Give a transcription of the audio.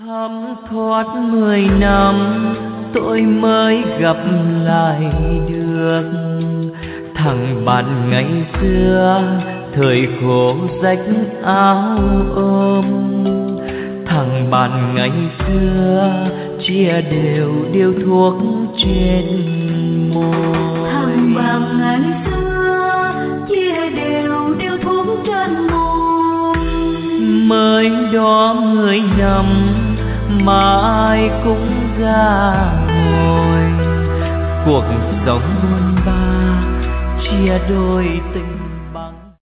Thấm thoát 10 năm tôi mới gặp lại được thằng bạn ngày xưa, thời khổ rách áo ôm. Thằng bạn ngày xưa chia đều điếu thuốc trên môi. Thằng bạn ngày xưa chia đều điếu thuốc trên môi. Mới đó 10 năm mà ai cũng ra ngồi, cuộc sống buồn ba chia đôi tình.